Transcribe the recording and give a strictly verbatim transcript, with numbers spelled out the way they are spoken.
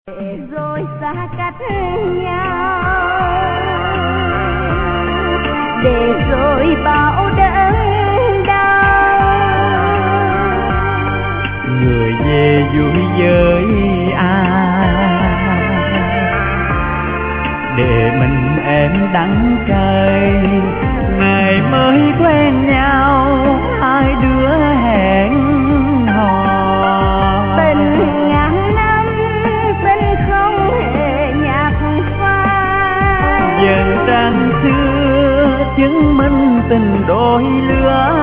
Rồi xa cách nhau, để rồi bao đớn đau. Người về vui với ai, để mình em đắng cay. Ngày mới quen nhau, hai đứa hẹn hò. Tình ngàn năm, tình không hề nhạt phai. Dần trang xưa chứng minh tình đôi lứa.